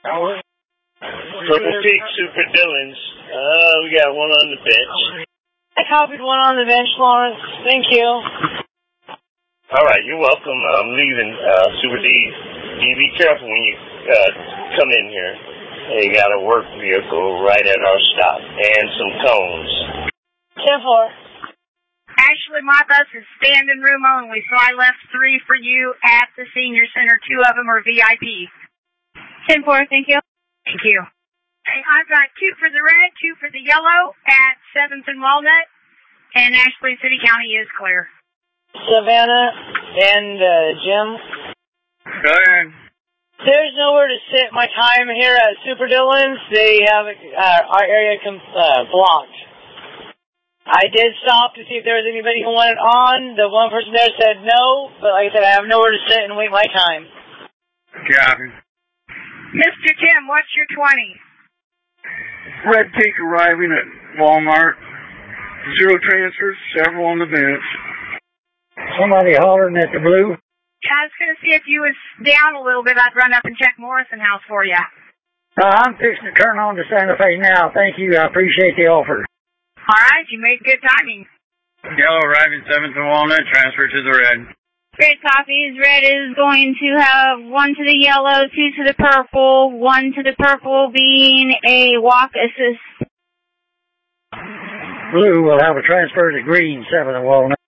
Purple Peak Super Dillons. We got one on the bench. I copied one on the bench, Lawrence. Thank you. All right, you're welcome. I'm leaving. Super D. You be careful when you come in here. They got a work vehicle right at our stop and some cones. 10-4. Actually, my bus is standing room only, so I left 3 for you at the senior center. 2 of them are VIP. 10-4, thank you. Thank you. Hey, I've got 2 for the red, 2 for the yellow at 7th and Walnut, and Ashley City County is clear. Savannah and Jim. Go ahead. There's nowhere to sit my time here at Super Dillons. They have our area blocked. I did stop to see if there was anybody who wanted on. The one person there said no, but like I said, I have nowhere to sit and wait my time. Copy. Mr. Tim, what's your 20? Red Peak arriving at Walmart. 0 transfers, several on the bench. Somebody hollering at the blue. I was going to see if you was down a little bit. I'd run up and check Morrison House for you. I'm fixing to turn on to Santa Fe now. Thank you. I appreciate the offer. All right, you made good timing. Yellow arriving 7th and Walnut, transfer to the red. Great copies. Red is going to have 1 to the yellow, 2 to the purple, 1 to the purple being a walk assist. Blue will have a transfer to green, 7th and Walnut.